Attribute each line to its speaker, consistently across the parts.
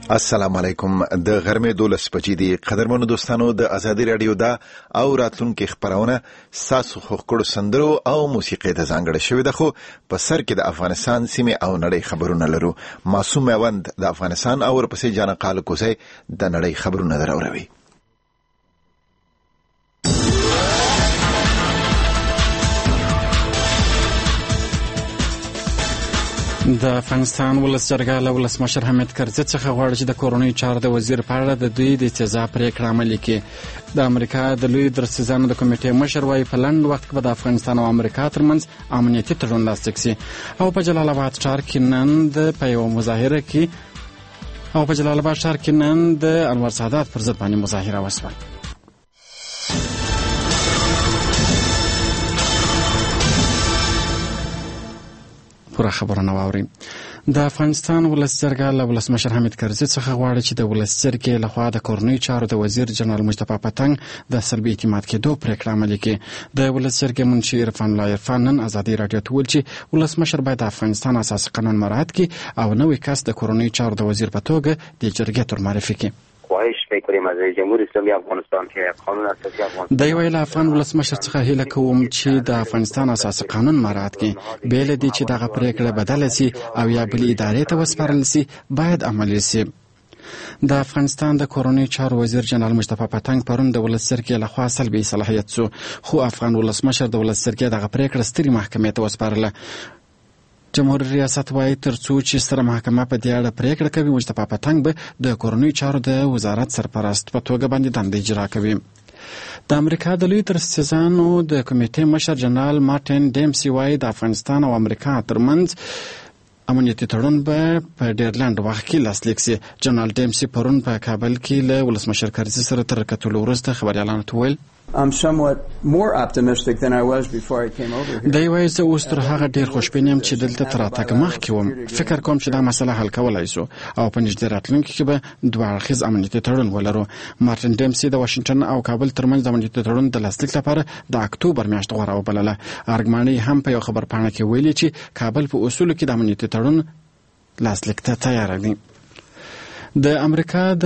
Speaker 1: السلام علیکم. د غرمې 12 بجې دي. قدرمنو دوستانو، د ازادي رادیو دا او راتلونکي خبرونه ساسو خوکړو سندرو او موسیقي ته ځانګړې شوې ده، خو په سر کې د افغانستان سیمه او نړۍ خبرونه لرو. معصوم میوند د افغانستان او ورپسې جان قال کوزي د نړۍ خبرونه دروروي.
Speaker 2: د افغانستان ولس جرګه له ولسمشر حامد کرزي څخه غواړي چې د کورونی چارو د وزیر په اړه د دوی د استیضاح پریکړه عملي کړي. د امریکا د لوی درسیزانو د کمیټې مشر وايي په لنډ وخت کې به د افغانستان او امریکا ترمنځ امنیتي تړون لاسلیک شي. او په جلال آباد ښار کې نن د انور سادات پر ضد باندې مظاهره وشوه. پوره خبرونه واوري. د افغانستان ولس جرګه له ولسمشر حامد کرزي څخه غواړي چې د ولس جرګې لخوا د کورنۍ چارو د وزیر جنرال مصطفی پتنګ د سلبي اعتماد کېدو پریکړه عملي کړي. د ولس جرګې منشي عرفان الله عرفان نن ازادي رادیو ته ویل چې ولسمشر باید د افغانستان اساسي قانون مراعات کړي او نوې کس د کورنۍ چارو د وزیر په توګه د جرګې تر معرفي کړي.
Speaker 3: خواهش می‌کنیم از جمهوری اسلامی افغانستان که قانون اساسی افغانستان
Speaker 2: د ویل افغان ولسمشر څخه هیله کوم چې د افغانستان اساسي قانون مراعات کړي. بیل دي چې دغه پریکړه بدل شي او یا بل ادارې ته وسپارل شي باید عملي شي. د افغانستان د کورنۍ چارو وزیر جنرال مصطفی پتنګ پرون د ولس جرګې لخوا سلبي صلاحیت شو، خو افغان ولسمشر د ولس جرګې دغه پریکړه ستري محکمې ته وسپارله. جمهور ریاست وايي ترڅو چې ستره محکمه په دې اړه پریکړه کوي، مصطفی پتنګ به د کورنۍ چارو د وزارت سرپرست په توګه باندې دنده اجرا کوي. د امریکا د لوی درسیزانو د کمیټې مشر جنرال مارټین ډیمسي وايي د افغانستان او امریکا ترمنځ امنیتي تړون به په ډېر لنډ وخت کې لاسلیک شي. جنرال ډیمسي پرون په کابل کې له ولسمشر کرزي سره تر کتلو وروسته خبريالانو ته ویل
Speaker 4: I'm somewhat more optimistic than I was before I came over here.
Speaker 2: دی وایي زه اوس تر هغه ډېر خوشبین یم چې دلته تر راتګ مخکې وم. فکر کوم چې دا مسله حل کولی شو او په نږدې راتلونکي کې به دوه اړخیز امنیتي تړون ولرو. مارټین ډیمسي د واشنګټن او کابل ترمنځ د امنیتي تړون د لاسلیک لپاره د اکتوبر میاشت غوره وبلله. ارګماني هم په یو خبرپاڼه کې ویلي چې کابل په اصولو کې د امنیتي تړون لاسلیک ته تیار دی. د امریکا د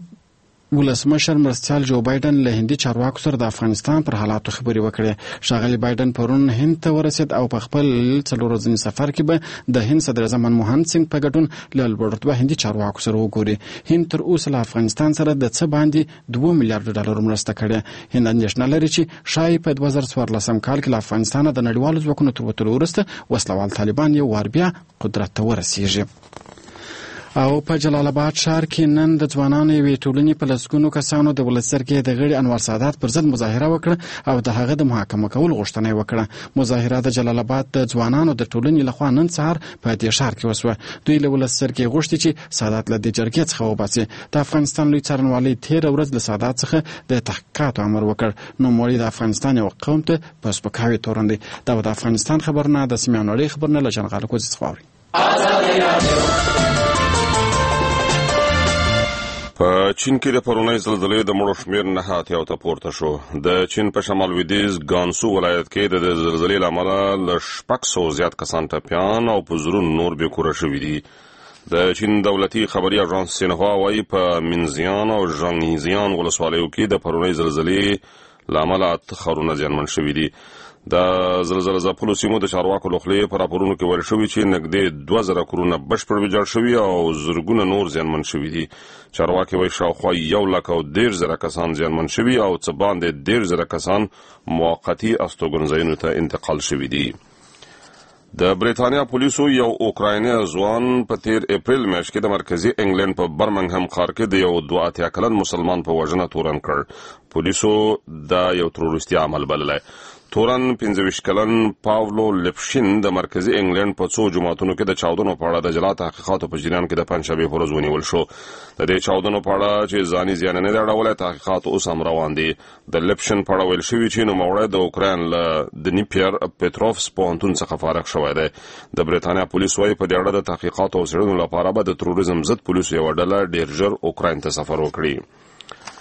Speaker 2: ولسمشر مرستیال جو بایدن له هندي چارواکو سره د افغانستان پر حالاتو خبرې وکړې. ښاغلی بایدن پرون هند ته ورسید او په خپل 4 ورځني سفر کې به د هند صدر اعظم منموهن سینګ په ګډون له لوړ رتبه هندي چارواکو سره وګوري. هند تر اوسه له افغانستان سره د څه باندې $2 میلیارډ مرسته کړې. هند اندېښنه لري چې شاید په 2014 کال کې له افغانستان د نړیوالو ځواکونو تر وتلو وروسته وسلوال طالبان یو وار بیا قدرت ته ورسیږي. او په جلال آباد ښار کې نن د ځوانانو یوې ټولنې په لسګونو کسانو د ولس جرګې د غړي انور سادات پر ضد مظاهره وکړه او د هغه د محاکمه کول غوښتنه یې وکړه. مظاهره د جلال آباد د ځوانانو د ټولنې لخوا نن سهار په دې ښار کې وشوه. دوی له ولس جرګې غوښتي چې سادات له دې جرګې څخه وباسي. د افغانستان لوی څارنوالۍ تېره ورځ له سادات څخه د تحقیقاتو امر وکړ. نوموړي د افغانستان یو قوم ته په سپکاوي تورن دی. دا د افغانستان خبرونه د سیمې او نړۍ خبرونه له جنغال کوزي څخه واوري.
Speaker 5: په چین کې د پرونۍ زلزلې د مړو شمېر 9 اتیا ته پورته شو. د چین په شمال لویدیځ ګانسو ولایت کې د زلزلې له امله له 600 زیات کسان ټپیان او په زرونو نور بېکوره شوي دي. د چین دولتي خبري اژانس سینهوا وايي په منځیان او ژانګزیان ولسوالیو کې د پرونۍ زلزلې له امله 8 ښارونه زیانمن شوي دي. د زلزلې ځپلو سیمو د چارواکو له خولې په راپورونو کې ویل شوي چې نږدې 2000 کورونه بشپړ ویجاړ شوي او زرګونه نور زیانمن شوي دي. چارواکي وايي شاوخوا 1,10,000 کسان زیانمن شوي او څه باندې 1,000 کسان موقتي استوګنځایونو ته انتقال شوي دي. د بریتانیا پولیسو یو اوکرایني ځوان په 13 اپریل میاشت کې د مرکزی انګلند په برمنګهم ښار کې د یو 82 کلن مسلمان په وژنه تورن کړ. پولیسو دا یو تروریستي عمل بللی. تورن 25 کلن پاولو لپشین د مرکزی انګلند په څو جماعتونو کې د چاودنو په اړه د جلا تحقیقاتو په جریان کې د پنځشنبه په ورځ ونیول شو. د دې چاودنو په اړه چې ځاني زیان نه اړولای تحقیقات اوس هم روان دي. د لپشین په اړه ویل شوی چې نوموړی د اوکراین له دنیپر پټروفس پوهنتون څخه فارغ شوی دی. د بریتانیا پولیس وايي په دې اړه د تحقیقاتو او څېړنو لپاره به د تروریزم ضد پولیسو یو ډله ډېر ژر اوکراین ته سفر وکړي.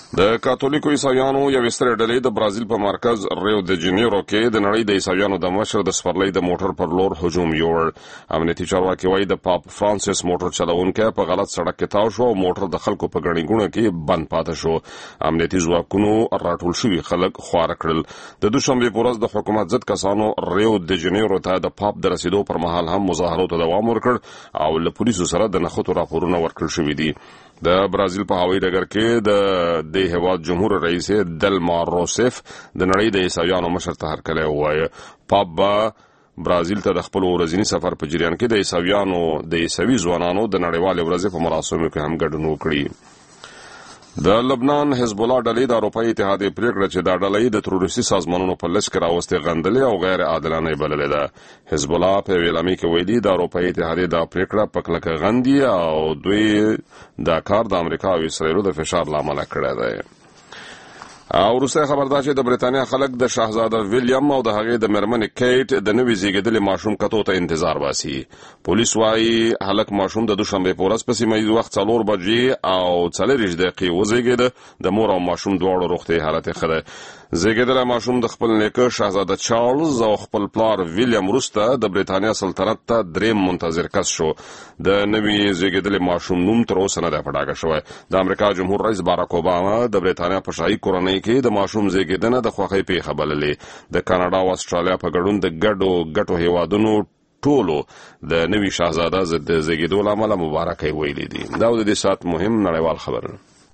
Speaker 5: د کاتولیکو عیسایانو یو ستر ډلې د برازیل په مرکز ریو د جنیرو کې د نړۍ د عیسایانو د مشر د سپرلۍ د موټر پر لور هجوم یووړ. امنیتي چارواکي وایي د پاپ فرانسیس موټر چلوونکی په غلط سړک کې تاو شو او موټر د خلکو په ګڼې ګوڼه کې بند پاتې شو. امنیتي ځواکونو راټول شوي خلک خواره کړل. د دوشنبې په ورځ د حکومت ضد کسانو ریو د جنیرو ته د پاپ د رسیدو پر مهال هم مظاهرو ته دوام ورکړ او له پولیسو سره د نښتو راپورونه ورکړل شوي دي. د برازیل په هوایي ډګر کې د هیواد جمهور رئیس دلما روسیف د نړۍ د عیسایانو مشر ته هرکلی ووایه. پاپ به برازیل ته د خپل ورځني سفر په جریان کې د عیسویانو د عیسوي ځوانانو د نړیوالې ورځې په مراسمو کې هم ګډون وکړي. د لبنان حزب الله ډلې د اروپایي اتحادیې پریکړه چې دا ډله د تروریستي سازمانونو په لست کې راوستې غندلې او غیر عادلانه بللې ده. حزب الله په اعلامیه کې ویلي د اروپایي اتحادیې دا پریکړه په کلکه غندي او دوی دا کار د امریکا او اسرائیل د فشار له امله کړی دی. او وروسته خبر ده چې د بریتانیا خلک د شاهزاده ویلیام او د هغې د مېرمنې کیټ د نوي زیږېدلي ماشوم کتو ته انتظار باسي. پولیس وایي هلک ماشوم د دوشنبې په ورځ په سیمه ییز وخت 4 بجې او 40 دقیقې وزېږېده. د مور او ماشوم دواړو روغتیايي حالت یې ښه دی. زیږېدلی ماشوم د خپل نیکه شاهزاده چارلز او خپل پلار ویلیام وروسته د بریتانیا سلطنت ته دریم منتظر کس شو. د نوي زیږېدلي ماشوم نوم تر اوسه نه دی په ډاګه شوی. د امریکا جمهور رئیس باراک اوباما د بریتانیا په شاهي کورنۍ کې د ماشوم زیږېدنه د خوښۍ پیښه بللې. د کاناډا او استرالیا په ګډون د ګډو هیوادونو ټولو د نوي شاهزاده د زیږېدو له امله مبارکۍ ویلي دي. دا د دې ساعت مهم نړیوال خبر.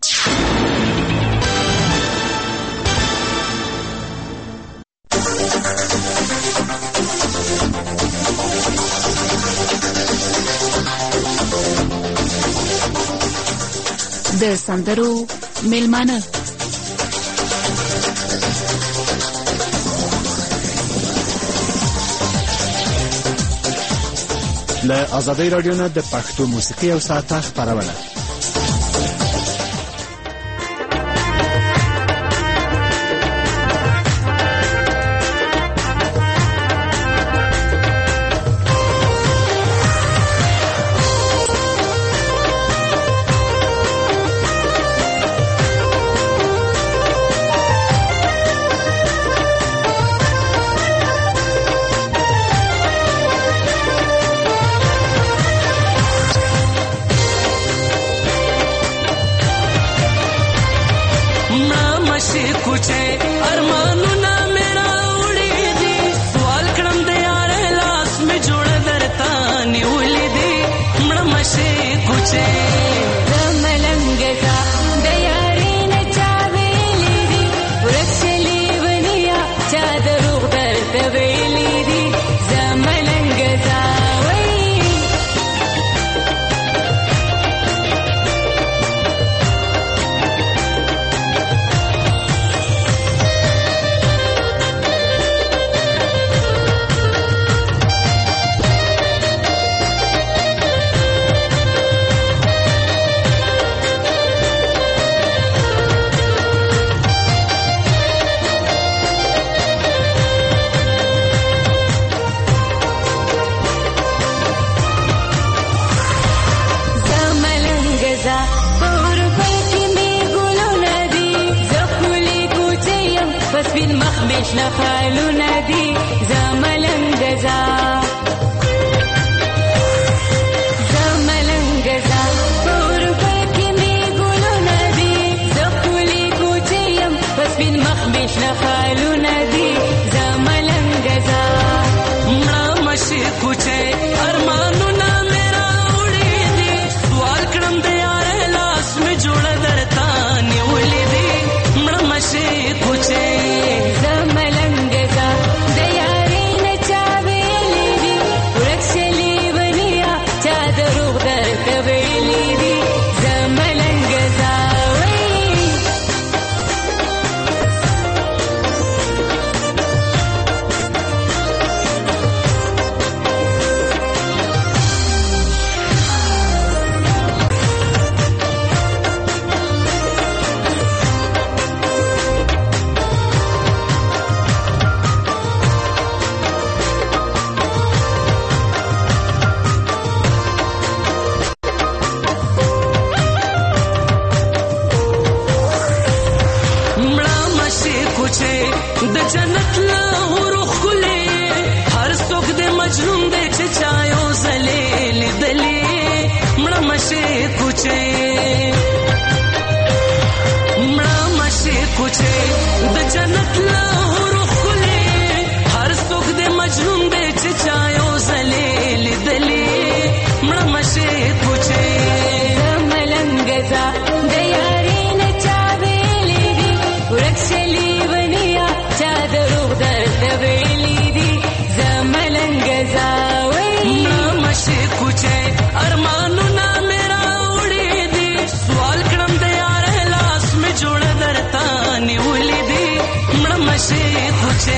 Speaker 6: د سندرو میلمانه
Speaker 7: له آزادۍ راډیو نه د پښتو موسیقي او ساعته خپرونه.
Speaker 8: زملنګ کوچه مړه مشه کوچه د جنت لهور خله هر څوک د مجنون دی چې چایو زلې لیدلې مړه مشه کوچه
Speaker 9: ملنګزا د یاري نه چا ویلې دي ورکشلې ونیا چا دروغ درته ویلې دي زملنګزا
Speaker 8: مړه مشه کوچه ارمانونه میرا وړې دي سوال کړم د یار لاس می جوړ درته نیولې دي مړه مشه کوچه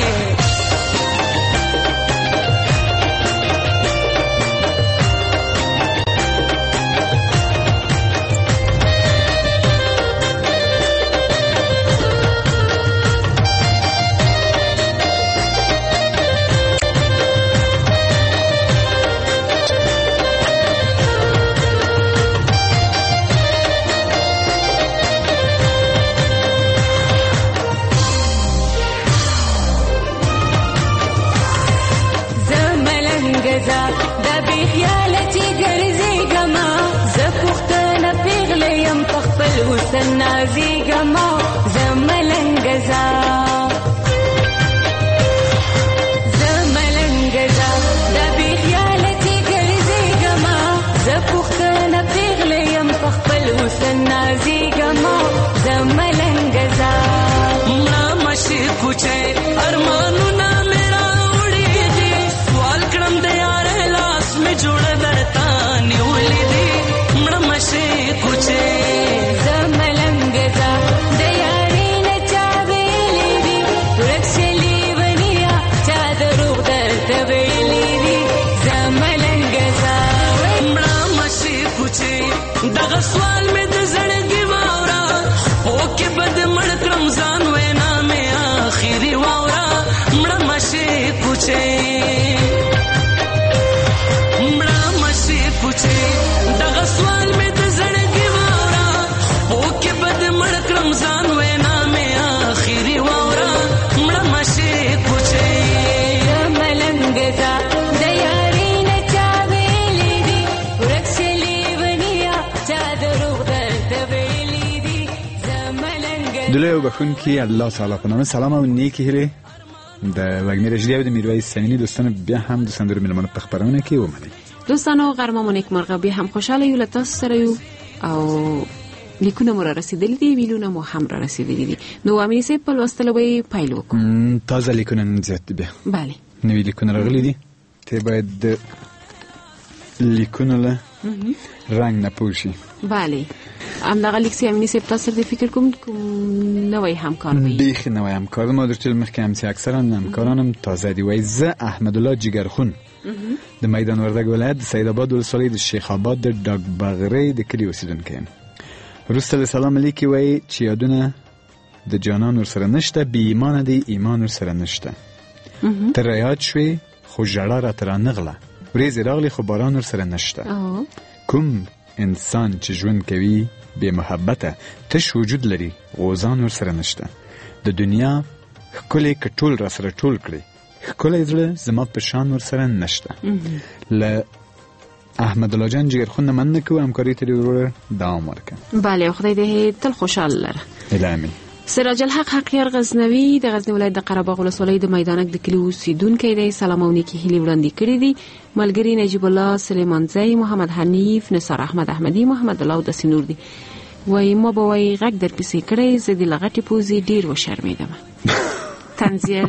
Speaker 9: د بخیالتي ګرځېږما زه پوښتنه پیغله یم په خپل حسن نازېږما زه ملنګزا د بخیالتي ګرځېږما زه پوښتنه پیغله یم په خپل حسن نازېږما زه ملنګزا
Speaker 8: مړه مشه کوچه ارمانونه میرا وړې دي سوال کړم د یار لاس می جوړ درته نیولې دي مړه مشه کوچه
Speaker 9: زملنګزا د یاري نه چا ویلې دي ورکشلې ونیا چا دروغ درته ویلې دي زملنګزا
Speaker 8: مړه مشه کوچه دغه سوال می د زړګي واورا اوکه بد مړ کړم ځان وینا می اخیری واورا مړه مشه کوچه دغه سوال می د زړګي واورا اوکه بد مړ کړم ځان وینا می اخیری واورا مړه مشه کوچه
Speaker 9: ملنګزا د یاري نه چا ویلې دي ورکشلې ونیا چا دروغ درته ویلې دي زملنګزا
Speaker 7: دلوی و بخونکی الله تعالی په نامه سلام او نیکی هیله د وګنی رشدی او د میرویس سمینی دوستانو بیا هم د سندرو ملمنو په خبرونه کې ومنئ
Speaker 10: دوستانو غرمه نیک مرغه بیا هم خوشاله یو لته سره یو او لیکونه مو را رسیدلی دي ویلونه مو هم را رسیدلی دي نو امین سه په لوستلو به پایل وکړو
Speaker 7: تازه لیکونه زیات دي بیا
Speaker 10: bale
Speaker 7: نوې لیکونه راغلي دي ته باید لیکونه له رنگ نه پوشي
Speaker 10: bale ام دغه لیک سي امین سه تاسو د فکر کوم نوې همکار وي
Speaker 7: بیخ نوې همکار ما درته مخکې هم سي اکثرا همکارانم تازه دی وای ز احمد الله جگرخون د میدان وردګ ولایت سید آباد ولسوالۍ د شیخ آباد د ډاګ بغرې د کلی اوسیدونکی یم وروسته سلام علیکي وای چې یادونه د جانان ورسره نشته بې ایمانه دی ایمان ورسره نشته ته رایاد شوې خو ژړا راته رانغله ورېځې راغلې خو باران ورسره نشته کوم انسان چې ژوند کوي بې محبته تش وجود لري غوزان ورسره نشته د دنیا ښکلې که ټول راسره ټول کړي ښکلی زړه زما په شان ورسره نشته له احمد الله جان جگرخون نه مننه کوو همکاري ته دې وروره دوام ورکړه
Speaker 10: bale خدای دې تل خوشحال لره
Speaker 7: الهامین
Speaker 10: سراج الحق حقیار غزنوی د غزنی ولایت د قره باغ ولسوالۍ د میدانک د کلی اوسیدونکی دی سلام او نیکی هیلې وړاندې کړې دي ملګری نجیب الله سلیمانزی محمد حنیف نثار احمد احمدی محمد الله او د سینور دي وای ما به وای غږ در پسې کړی زه د لغټې پوزې ډیر وشرمېدم تنزیه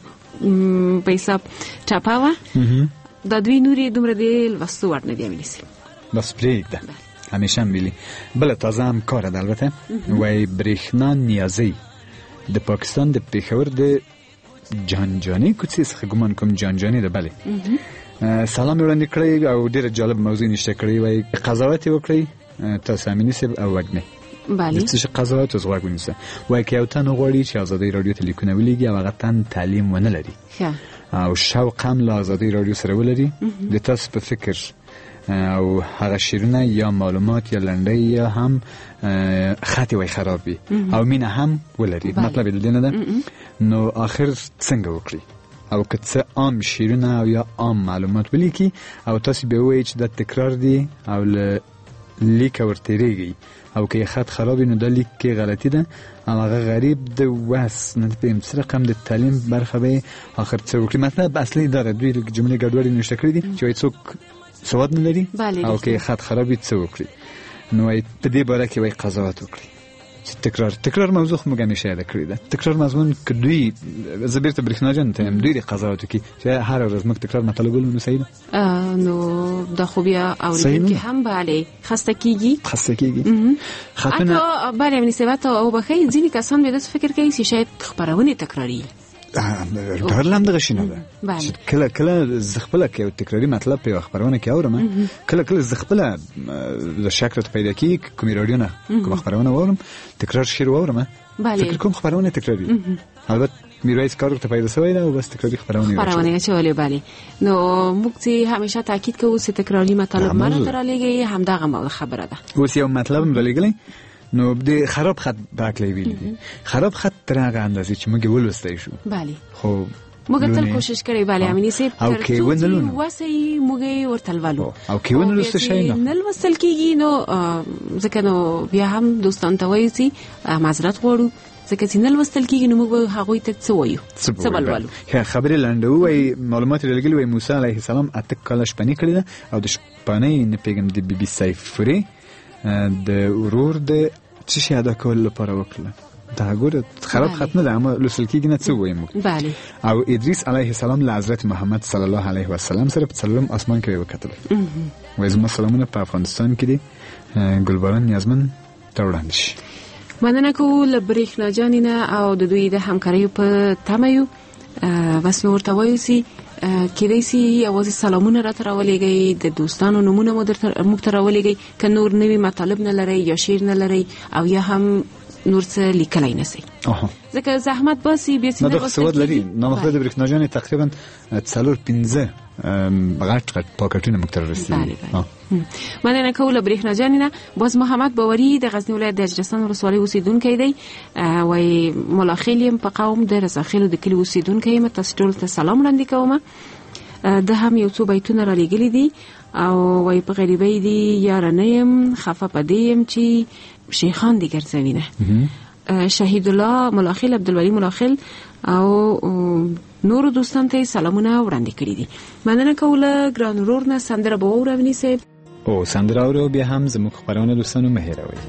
Speaker 10: په حساب چاپاوه دا دوی نوري دومره دی لوستو وړ نه دی امینسي
Speaker 7: بس پرېږده همیشه هم ویلي بله تازه همکاره ده البته وای برېښنا نیازی د پاکستان د پېښور د جانجاني کوڅې څخه ګمان کوم جانجاني ده بلې سلام یې وړاندې کړی او ډېره جالب موضوع نشته کړی وای قضاوت یې وکړئ تاسو امیني صاحب او وږمې
Speaker 10: bale
Speaker 7: څه قضاوت اوس غواړو ونیسه وای که یو تن غواړي چې ازادي رادیو ته لیکونه ولېږي او هغه تن تعلیم ونه لري او شوق هم له ازادي رادیو سره ولري د تاسو په فکر او هغه شیرونه یا معلومات یا لنډۍ یا هم خط وای خراب وي او مینه هم ولري مطلب دې نه ده نو اخر څنګه وکړي او که څه عام شیرونه او یا عام معلومات ولیکي او تاسو به وایي چې د تکرار دي او له لیک ورتېږي او که خط خراب نو د لیک کې غلطي ده او هغه غریب د واس نه په څه رقم د تعلیم برخه به اخر څه وکړي. مطلب اصلي دا دوی جملې ګډوډې نشته کړې دي چې څوک سواد نه لري او که خط خراب څه وکړي نو په دې باره کې وای قضاوت وکړي. تکرار موضوع موږ همیشه یاد کړی ده. تکرار مضمون که دوی زبیرته برېښنا جان ته دوی د قضاوت کوي چې هر ورځ موږ تکرار مطلب ولونو صحیح ده
Speaker 10: نو د خوبیا اوریدونکي هم bale خسته کیږي
Speaker 7: خاتونه
Speaker 10: bale امني سبات او بخې ځینې کسان به د فکر کوي چې شاید خبرونه تکراری
Speaker 7: ډېر لم دغه شینه ده کله زغپله کې او تکراری مطلب په خبرونه کې اورم کله زغپله د شکرت پیدا کی کوم رادیو نه کوم خبرونه اورم تکرار شیر اورم فکر کوم خبرونه تکراری البته میرویس کارو ته پیدا شوی دا او بس تکراری خبرونه
Speaker 10: چولې bale نو موږ چې همیشه تاکید کوو چې تکراری مطلب مانه تر لګي هم دغه خبره ده.
Speaker 7: اوس یو مطلب ملګری نو د خراب خط باکلی ویل دي خراب خط تر هغه اندازې چې موږ ولوستای شو
Speaker 10: bale
Speaker 7: خو
Speaker 10: موږ تل کوشش کړی bale امینی سي
Speaker 7: ترڅو
Speaker 10: وسې موږ ورتلولو
Speaker 7: او کې ونلوست شي
Speaker 10: نه وصل کیږي نو ځکه نو بیا هم دوستان ته وایي چې معذرت غواړو ځکه چې نه وصل کیږي نو موږ هغه ته څه وایو څه بلولو.
Speaker 7: خبرې لنډو وای معلومات لګلی وای موسی علیه السلام اته کله شپنی کړی ده او د شپنی نه پیغام د بي بي سایفری د ورور د څه شي ادا کول لپاره وکړه دا ګوره خراب ختمه ده اما لوسل کېږي نه څه وایم
Speaker 10: bale
Speaker 7: او ادریس علیه السلام له حضرت محمد صلی الله علیه وسلم سره په څلورم اسمان کې وکتل وایي زما سلامونه په افغانستان کې دي ګلباران نیازمن ته وړاندې شي.
Speaker 10: مننه کوو برېښنا جانینه او د دوی د همکارۍ په تمه یو بس مې ورته وایو چې کېدای شي یوازې سلامونه راته راولېږئ د دوستانو نومونه موږ ته راولېږئ که نور نوي مطالب نه لرئ یا شعر نه لرئ او یا هم نور څه لیکلی نه سئ ځکه زحمت باسي بیا چې
Speaker 7: نه دغه سواد لري نامخواه د برېښنا جانې تقریبا 4-5 غټ پاکټونه موږ ته رسېږي.
Speaker 10: مننه کوو له برېښنا جانې نه. باز محمد باوري د غزني ولایت د اجرستان ولسوالۍ اوسېدونکی دی وایي ملاخیل یم په قوم د رضاخیلو د کلي اوسېدونکی یم تاسو ټولو ته سلام وړاندې کوم. د هم یو څو بیتونه را لېږلي دي او وایي په غریبۍ دي یاره نه یم خفه په دې یم چې شیخان دي ګرځوینه. شهید الله ملاخیل عبدالولی ملاخیل او نور دوستان ته سلامونه وړاندې کړي دي. مننه کوو له ګران ورور نه سندره به واورو امیني صاحب
Speaker 7: او سندره اورو بیا هم زموږ خپرونه دوستانو مه هېروئ.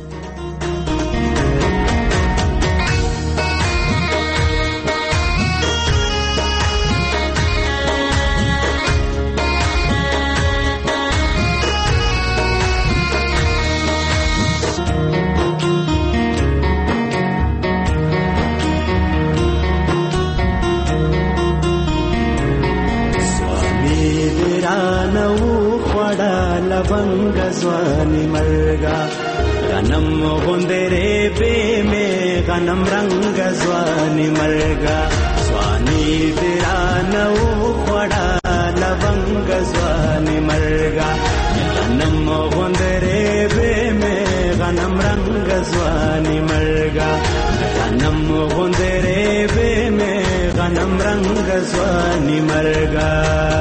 Speaker 11: ځواني مرګا غنم غوندره به می غنم رنگ ځواني مرګا ځواني درانو خړا لونګ ځواني مرګا غنم غوندره به می غنم رنگ ځواني مرګا غنم غوندره به می غنم رنگ ځواني مرګا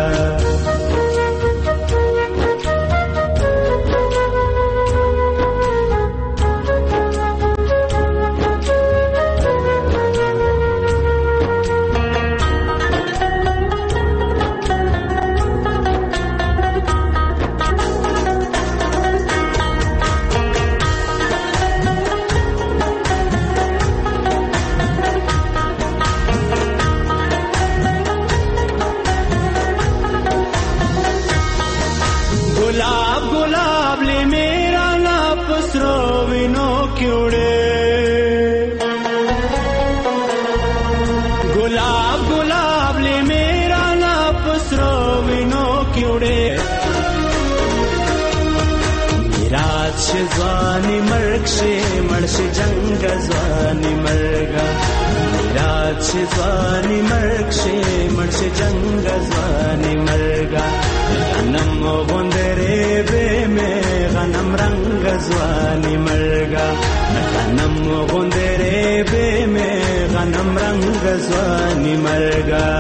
Speaker 11: ځواني مرګ شي مرشي جنگ ځواني مرګا رات شي ځواني مرګ شي مرشي جنگ ځواني مرګا غنم غوندره به مې غنم رنگ ځواني مرګا غنم غوندره به مې غنم رنگ ځواني مرګا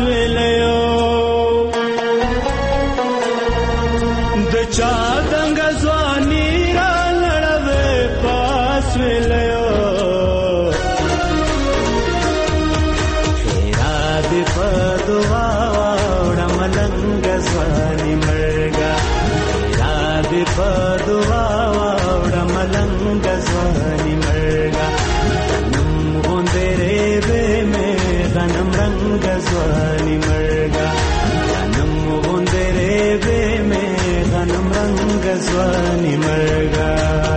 Speaker 11: ویلیو د چا دنګ ځواني را لړوي پاس ویلیو خیرا دې په دعا وړم لنګ ځواني مرګا خیرا دې په دعا وړم لنګ ځواني مرګا غنم غوندې به مې غنم رنګ ځواني مرګا غنم غوندې به مې غنم رنګ ځواني مرګا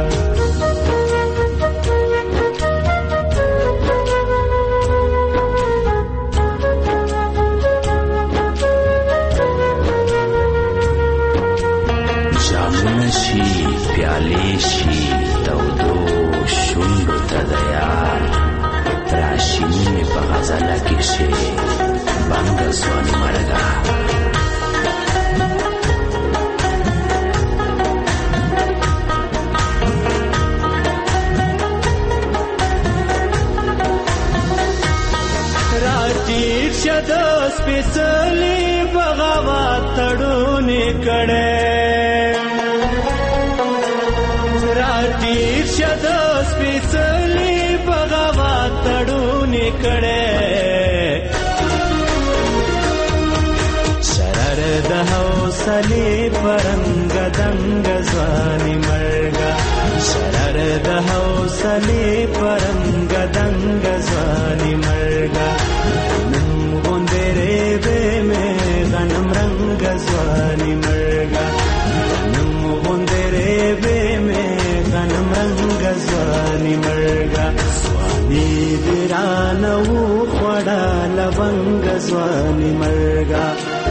Speaker 11: جامونه شي پیالې شي تودو شونډو ته د یار راشینې مې په غزله کې شي بنګه ځواني مرګه راټیټ شه د سپېڅلي بغاوت تړونې کړی راټیټ شه د سپېڅلي بغاوت تړونې کړی شرر د حوصلې پرنګ دنګ ځواني مرګه شرر د حوصلې پرنګ دنګ ځواني مرګه غنم غوندې به مې غنم رنګ ځواني مرګه غنم غوندې به مې غنم رنګ ځواني مرګه ځواني دې رانه وخوړه لونګ ځواني مرګه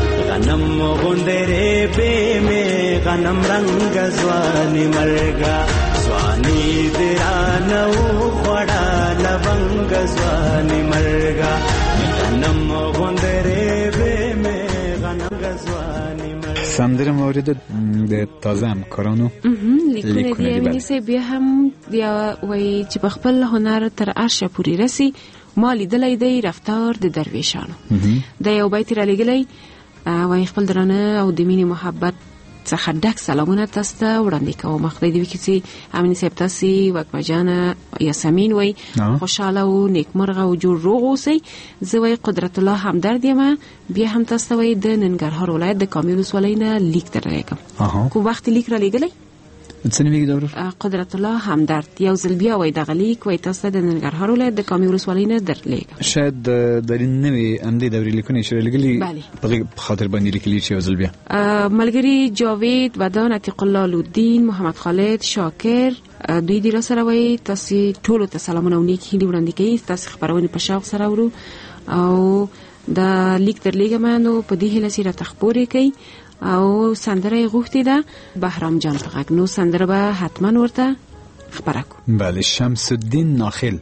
Speaker 11: غنم غوندې به مې غنم رنګ ځواني مرګه ځواني دې رانه وخوړه لونګ ځواني مرګه غنم غوندې به مې غنم ځواني مرګه
Speaker 7: سندره مورد د تازه همکارانو
Speaker 10: لیکونه دی امینی سه بیا هم بیا وای چې په خپل هنر تر عرشه پورې رسی ما لیدلی دی رفتار د درویشانو د یو بیت را لګلی وای خپل درانه او د مینې محبت څخه ډک سلامونه تاسو ته وړاندې کوم خدای دې وکړي چې امینی صاحب تاسو وکمه جان یاسمین وای خوشاله او نیکمرغه او جوړ روغ اوسئ زه وای قدرت الله همدرد یم بیا هم تاسو وای د ننګرهار ولایت د کامیل ولسوالۍ نه لیک درلېږم کوم وخت لیک را لګلی
Speaker 7: څنګه ویګ دور
Speaker 10: قدرت الله همدرد یو ځل بیا وای د غلیک وای تاسو د ننګرهار ولایت د کامیل ولسوالۍ نه درلېږم
Speaker 7: شاید د نوې امدی دوري لیکونه شوه لګلی په خاطر باندې لیکلی چې یو ځل بیا
Speaker 10: ملګری جاوید ودان عتیق الله لودین محمد خالد شاکر دوی دی را سره وای تاسو ټول ته سلامونه او نیکی وړاندې کوي تاسو خبرونه په شوق سره ورو او د لیک درلېږم نو په دې هله سره تخبورې کوي او سندره غوښتي ده بهرام جان فقط نو سندره به حتما ورته خبره کو
Speaker 7: بله شمس الدین ناخل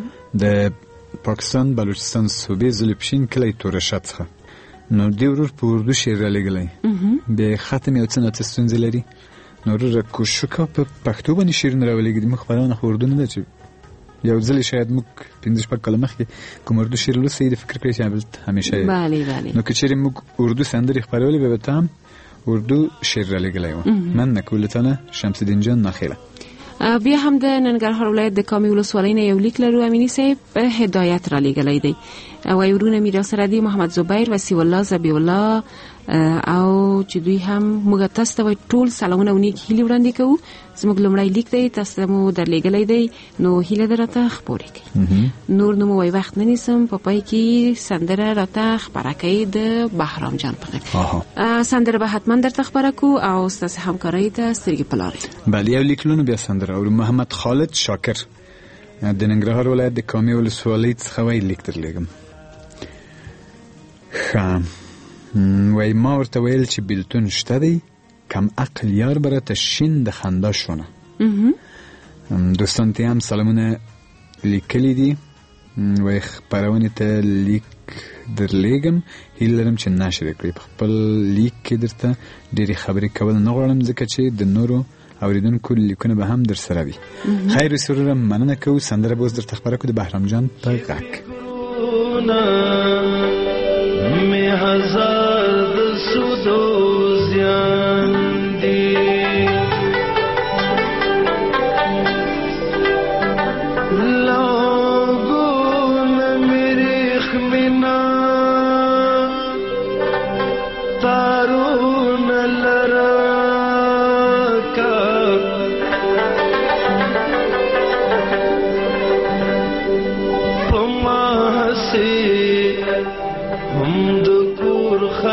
Speaker 7: د پاکستان بلوچستان صوبې زلپشین کلی تورشت څخه نو دی ورور په اردو شعر را لګلی به ختم یو څه ستونزې لري نو ورور کوشکا په پښتو باندې شعرونه راولېږي موږ خبرونه اردو نه ده چې یو ځل شاید موږ 15 کاله مخکې کوم اردو شعر لوستی د فکر کړی چې همیشه نو که چیرې موږ اردو سندرې خبرولې به تام اردو شعر را لګلی و من نکولتانه شمس الدین جان ناخیله
Speaker 10: بیا هم د ننګرهار ولایت د کامی ولسوالۍ نه یو لیک لرو امینی صاحب په هدایت را لګلی دی وای ورونه مې را سره دی محمد زبیر وسی الله زبی الله او چې دوی هم موږ تاسو ته ټول سلامونه ونی هیله وړاندې کوو زموږ لمړی لیک دی تاسو مو درلېږلی دی نو هیله درته خبرې کوي نور نو وای وخت نه نیسم په پای کې سندره راته خبره کوي د بهرام جان فقط سندره به حتما درته خبره کو او تاسو همکارۍ ته سترګې پلارئ
Speaker 7: بله یو لیکلونه بیا سندره او محمد خالد شاکر د ننګرهار ولایت د کامی ولسوالۍ څخه وای لیک درلېږم وای ما ورته ویل چې بیلتون شته دی کم عقل یار برته شین د خندا شونه دوستان ته هم سلامونه لیکلی دي وای خبرونه ته لیک درلېږم هیله لرم چې نشر کړئ په خپل لیک کې درته ډېرې خبرې کول نه غواړم ځکه چې د نورو اوریدونکو لیکونه به هم در سره وي خیر سرور مننه کوو سندره به اوس درته خبره کوو د بهرام جان په غږ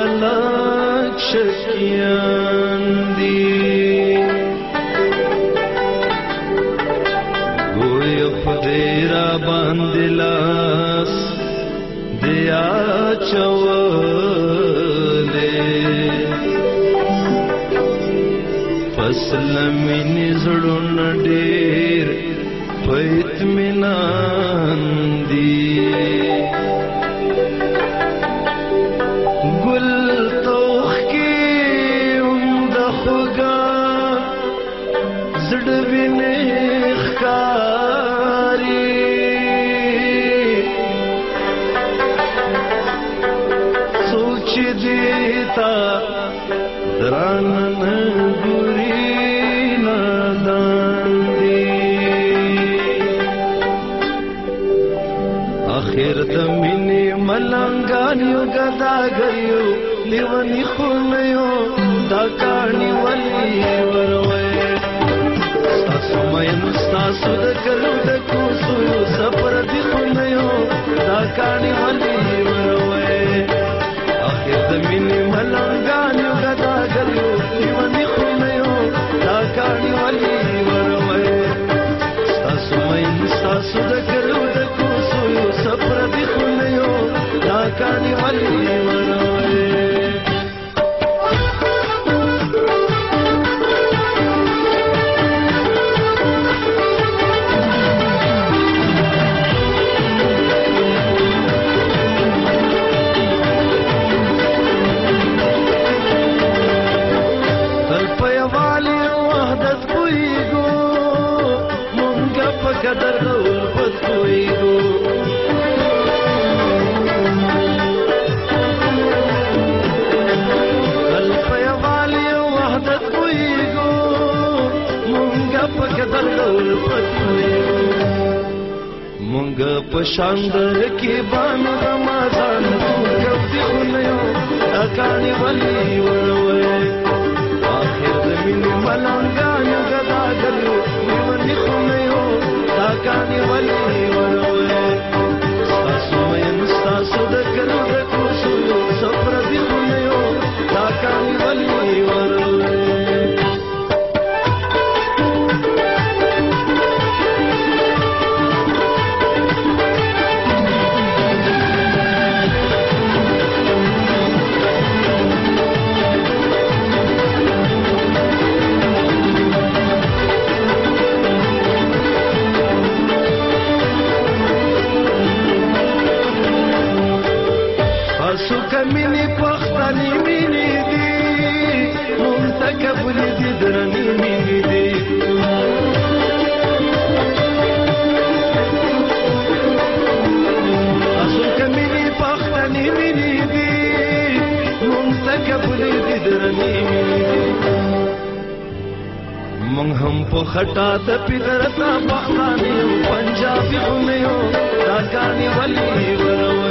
Speaker 11: خلق شکیان دی گوی خدای را باندې لاس دیا چولې فصل مینې زړونه ډېر په اطمینان دي ګل توخ کې د خوږه زړه وینې ښکاري څوک چې دې ته درانه خیر د مینې ملنګان یو ګداګر یو لیونی خونه یو دا کاڼي ولې وروي ستاسو مین ستاسو د کلو د کوڅو یو سفر دی خونه یو دا کاڼي ولې وروي اخر د مینې ملنګان یو ګداګر یو لیونی خونه یو دا کاڼي ولې وروي ستاسو مین ستاسو د کلو د سفر دی خونه یو دا کاڼي ولې وروي تل په یووالي وحدت پوهېږو مونږ په قدر د الفت پوهېږو مونږ په شاندر کې بانو رمضان مونږ دی خونه یو دا کاڼي ولې وروي اخر د مینې ملنګان یو ګداګر یو لیونی خونه یو دا کاڼي ولې وروي ستاسو مین ستاسو د کلو د کوڅو یو سفر دی خونه یو دا کاڼي ولې وروي مینې پښتنې مینې دي منتکبلې دي درنې مینې دي اصلکه مینې پښتنې مینې دي منتکبلې دي درنې مینې دي مونږ هم په خټا ته پدرتا پښتانه یو پنجابي خونه یو دا کاڼي ولې وروي